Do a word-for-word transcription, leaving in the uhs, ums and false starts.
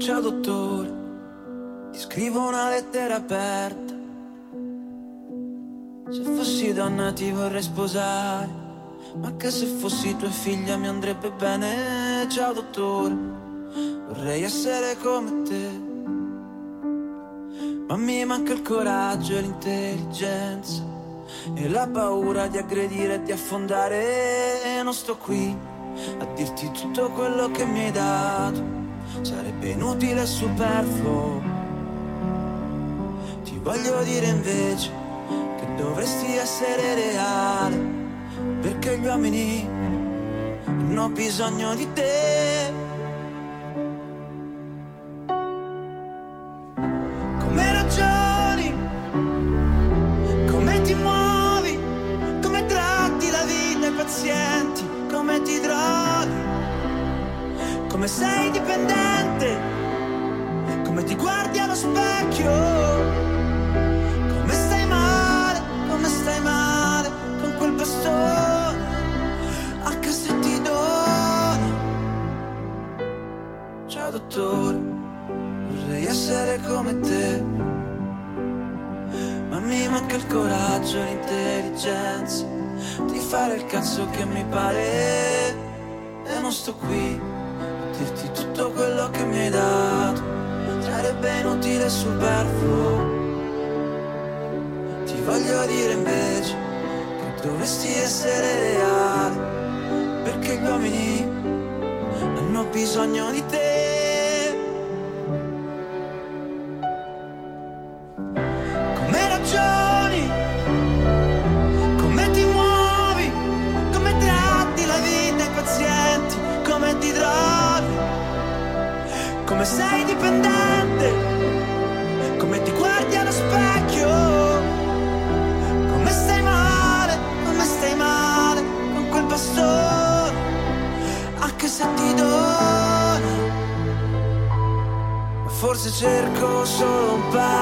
Ciao dottore, ti scrivo una lettera aperta. Se fossi donna ti vorrei sposare, ma che se fossi tua figlia mi andrebbe bene. Ciao dottore, vorrei essere come te, ma mi manca il coraggio e l'intelligenza e la paura di aggredire e di affondare. E non sto qui a dirti tutto quello che mi hai dato, sarebbe inutile e superfluo. Ti voglio dire invece che dovresti essere reale, perché gli uomini hanno bisogno di te. Come ragioni, come ti muovi, come tratti la vita ai pazienti, come ti droghi, come sei dipendente, come ti guardi allo specchio, come stai male, come stai male con quel bastone a che se ti dona. Ciao dottore, vorrei essere come te, ma mi manca il coraggio e l'intelligenza di fare il cazzo che mi pare. E non sto qui a dirti tutto quello che mi hai dato, sarebbe inutile e superfluo. Ti voglio dire invece che dovresti essere reale, perché gli uomini hanno bisogno di te. Come ragioni, come ti muovi, come tratti la vita ai pazienti, come ti droghi, come sei dipendente, come ti guardi allo specchio, come stai male, come stai male con quel bastone a che se ti dona. Ma forse cerco solo un paio